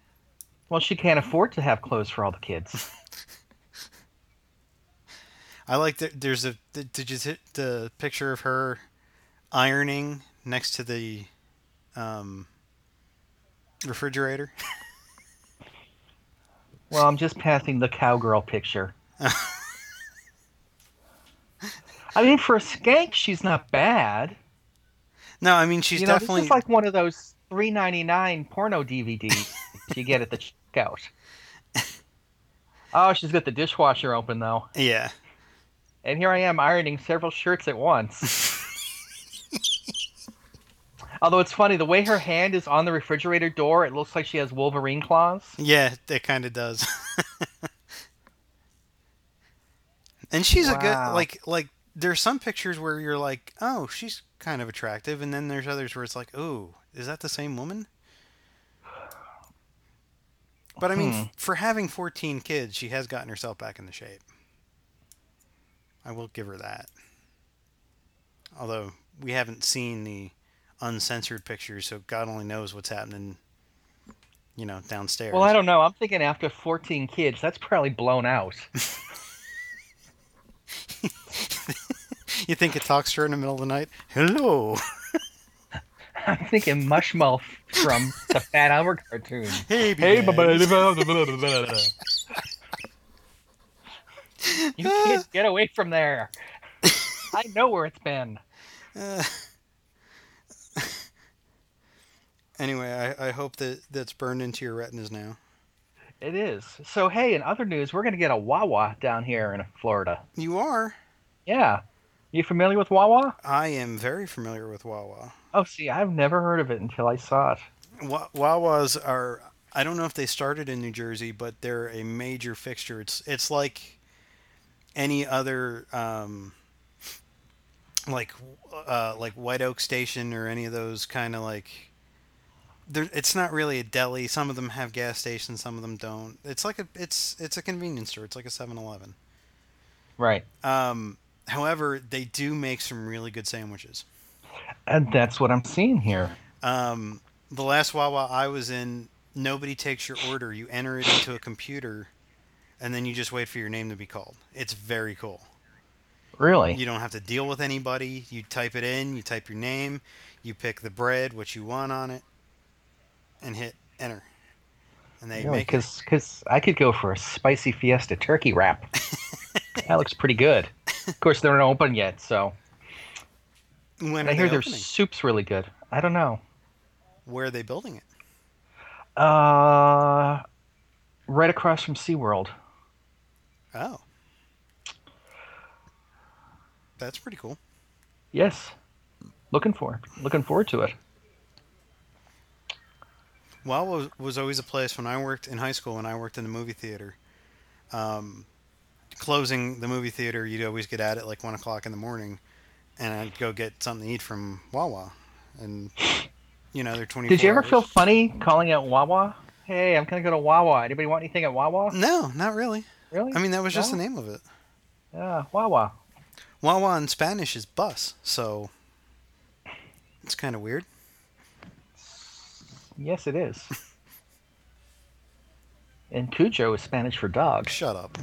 Well, she can't afford to have clothes for all the kids. I like that. There's a. Did you see the picture of her ironing next to the um, refrigerator? Well, I'm just passing the cowgirl picture. I mean, for a skank, she's not bad. No, I mean she's This is definitely. like one of those $3.99 porno DVDs you get at the checkout. Oh, she's got the dishwasher open though. Yeah. And here I am ironing several shirts at once. Although it's funny, the way her hand is on the refrigerator door, it looks like she has Wolverine claws. Yeah, it kind of does. And she's a good Wow. like. There's some pictures where you're like, oh, she's kind of attractive, and then there's others where it's like, oh, is that the same woman? But I mean, Hmm. for having 14 kids, she has gotten herself back into shape. I will give her that. Although we haven't seen the uncensored pictures, so God only knows what's happening, downstairs. Well, I don't know. I'm thinking after 14 kids, that's probably blown out. You think it talks to her in the middle of the night? Hello. I'm thinking Mushmouth from the Fat Albert cartoon. Hey, Hey, baby. you kids, get away from there. I know where it's been. Anyway, I hope that's burned into your retinas now. It is. So, hey, in other news, we're going to get a Wawa down here in Florida. You are. Yeah. You familiar with Wawa? I am very familiar with Wawa. Oh, see, I've never heard of it until I saw it. Wawas are. I don't know if they started in New Jersey, but they're a major fixture. It's like any other like White Oak Station or any of those kind of like. It's not really a deli. Some of them have gas stations, some of them don't. It's a convenience store. It's like a 7-Eleven. Right. However, they do make some really good sandwiches. And that's what I'm seeing here. The last Wawa I was in, nobody takes your order. You enter it into a computer, and then you just wait for your name to be called. It's very cool. Really? You don't have to deal with anybody. You type it in, you type your name, you pick the bread, what you want on it, and hit enter. And they Really? make it. Because I could go for a spicy fiesta turkey wrap. That looks pretty good. Of course, they're not open yet, so. When And are I hear they their opening? soup's really good. I don't know. Where are they building it? Uh, right across from SeaWorld. Oh, that's pretty cool. Yes. Looking forward to it. Wawa was always a place when I worked in high school, when I worked in the movie theater. Closing the movie theater, you'd always get out at like 1 o'clock in the morning, and I'd go get something to eat from Wawa. And, they're 24 Did you ever hours. feel funny calling out Wawa? Hey, I'm gonna go to Wawa. Anybody want anything at Wawa? No, not really. Really? I mean, that was just No? the name of it. Yeah, Wawa. Wawa in Spanish is bus, so it's kind of weird. Yes, it is. And Cujo is Spanish for dog. Shut up.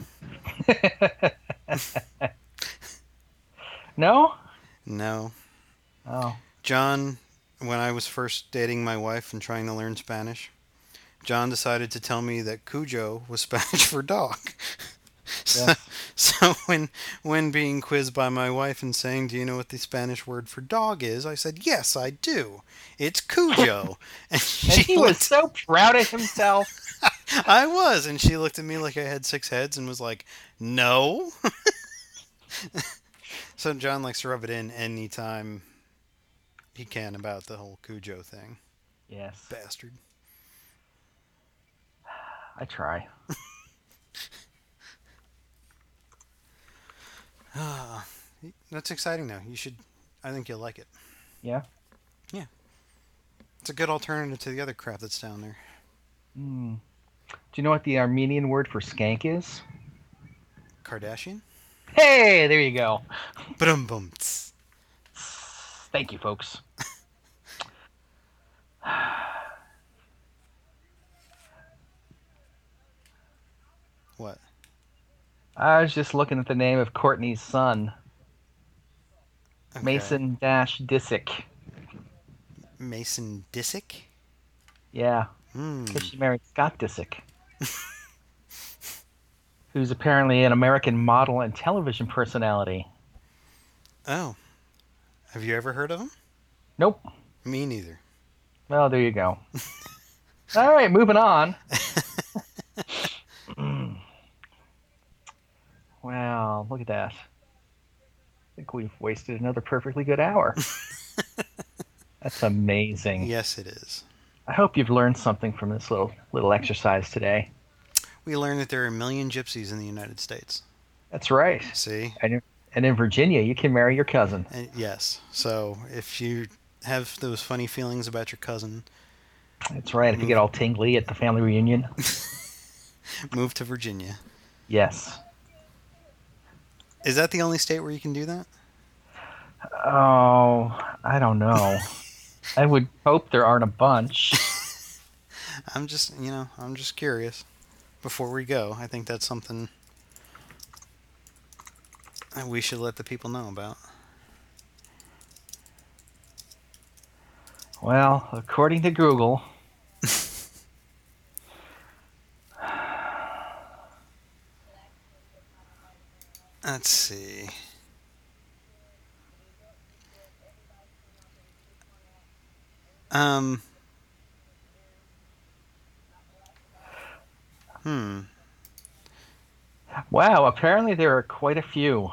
No? No. Oh. John, when I was first dating my wife and trying to learn Spanish, John decided to tell me that Cujo was Spanish for dog. So, Yes. so when being quizzed by my wife and saying, "Do you know what the Spanish word for dog is?" I said, "Yes, I do. It's Cujo." And And he was looked, so proud of himself. I was, and she looked at me like I had 6 heads and was like, "No." So John likes to rub it in anytime he can about the whole Cujo thing. Yes, Bastard. I try. That's exciting though. I think you'll like it. Yeah. It's a good alternative to the other crap that's down there. Mm. Do you know what the Armenian word for skank is? Kardashian? Hey, there you go. Bum bum. Thank you, folks. What? I was just looking at the name of Courtney's son, Okay. Mason Disick. Mason Disick? Yeah, Hmm. because she married Scott Disick, who's apparently an American model and television personality. Oh. Have you ever heard of him? Nope. Me neither. Well, there you go. All right, moving on. Wow, look at that. I think we've wasted another perfectly good hour. That's amazing. Yes, it is. I hope you've learned something from this little exercise today. We learned that there are a million gypsies in the United States. That's right. See? And in Virginia, you can marry your cousin. And yes. So if you have those funny feelings about your cousin, That's right. If you get all tingly at the family reunion. move to Virginia. Yes. Is that the only state where you can do that? Oh, I don't know. I would hope there aren't a bunch. I'm just curious. Before we go, I think that's something that we should let the people know about. Well, according to Google, Let's see. Um. wow, apparently there are quite a few.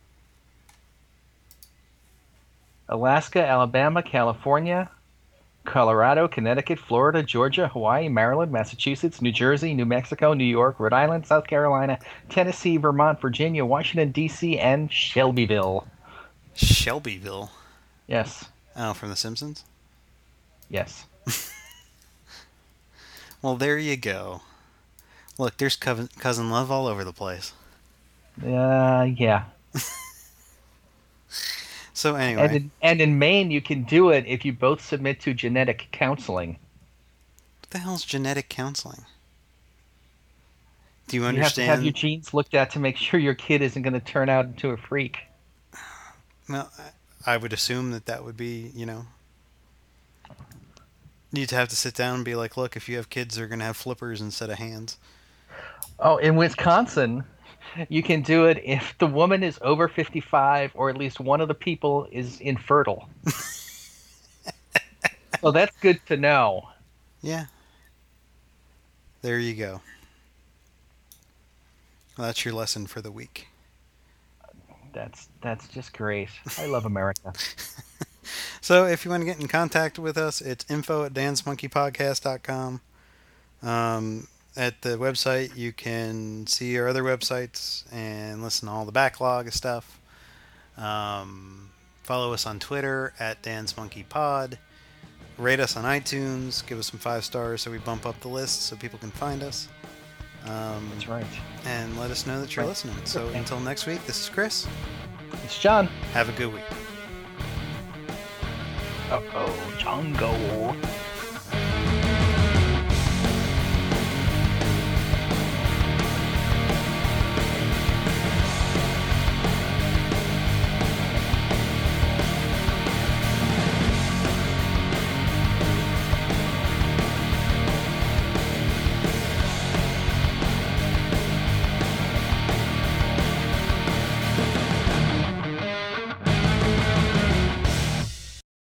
Alaska, Alabama, California, Colorado, Connecticut, Florida, Georgia, Hawaii, Maryland, Massachusetts, New Jersey, New Mexico, New York, Rhode Island, South Carolina, Tennessee, Vermont, Virginia, Washington, D.C., and Shelbyville. Shelbyville. Yes. Oh, from The Simpsons? Yes. Well, there you go. Look, there's cousin love all over the place. Yeah. So anyway, And in Maine, you can do it if you both submit to genetic counseling. what the hell's genetic counseling? Do you You have to have understand? your genes looked at to make sure your kid isn't going to turn out into a freak. Well, I would assume that would be, you'd have to sit down and be like, look, if you have kids, they're going to have flippers instead of hands. Oh, in Wisconsin, you can do it if the woman is over 55 or at least one of the people is infertile. So that's good to know. Yeah. There you go. Well, that's your lesson for the week. That's just great. I love America. So if you want to get in contact with us, it's info@dansmonkeypodcast.com. At the website, you can see our other websites and listen to all the backlog of stuff. Follow us on Twitter @DansMonkeyPod. Rate us on iTunes. Give us some 5 stars so we bump up the list so people can find us. That's right. And let us know that you're listening. So until next week, this is Chris. It's John. Have a good week. Uh-oh, Django.